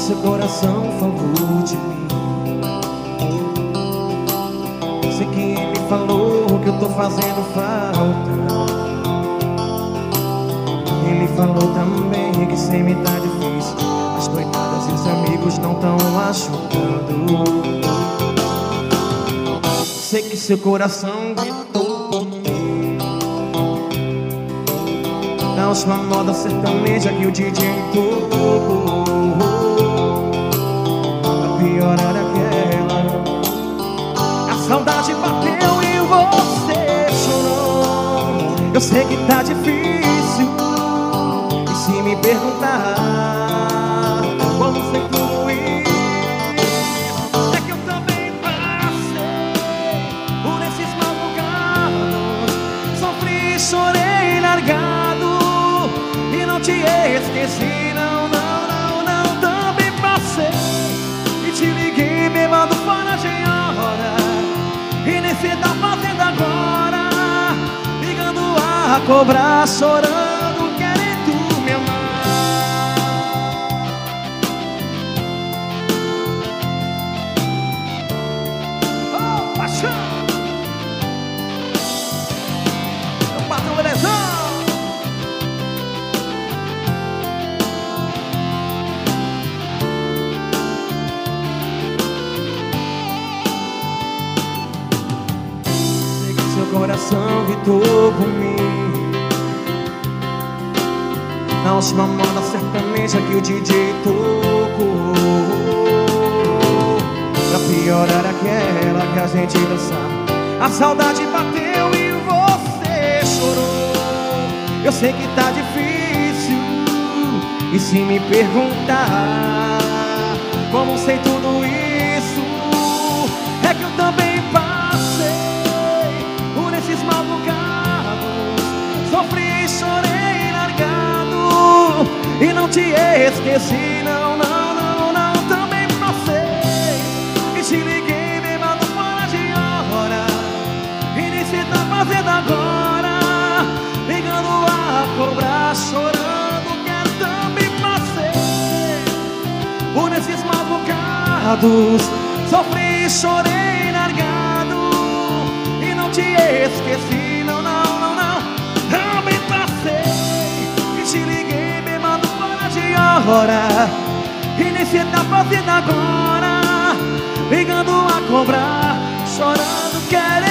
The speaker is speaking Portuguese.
seu coração falou de mim. Sei que ele falou que eu tô fazendo falta. Ele falou também que sem mim tá difícil. As coitadas e os amigos não tão ajudando. Sei que seu coração gritou por mim. Na última moda sertaneja que o DJ tocou, a pior era aquela. A saudade bateu e você chorou. Eu sei que tá difícil. E se me perguntar como foi tudo isso, é que eu também passei por esses madrugados. Sofri, chorei, largado e não te esqueci, não, não, não, não. Também passei e te liguei bêbado fora de hora. E nem cê tá fazendo agora, ligando a cobrar, chorando, querendo me amar. Oh, paixão! Meu patrão belezão! Seu coração gritou por mim. Na última moda sertaneja que o DJ tocou, pra piorar aquela que a gente dançava. A saudade bateu e você chorou. Eu sei que tá difícil. E se me perguntar como sei tudo isso, é que eu também passei por esses madrugados. Sofri, chorei, largado e não te esqueci, não, não, não, não. Também passei e te liguei bêbado fora de hora. E nem cê tá fazendo agora, ligando a cobrar, chorando, quero. Também passei por esses madrugados. Sofri, chorei, largado e não te esqueci, não, não, não, não. Também passei e te liguei bêbado fora de hora. E nem cê tá fazendo agora, ligando a cobrar, chorando, querendo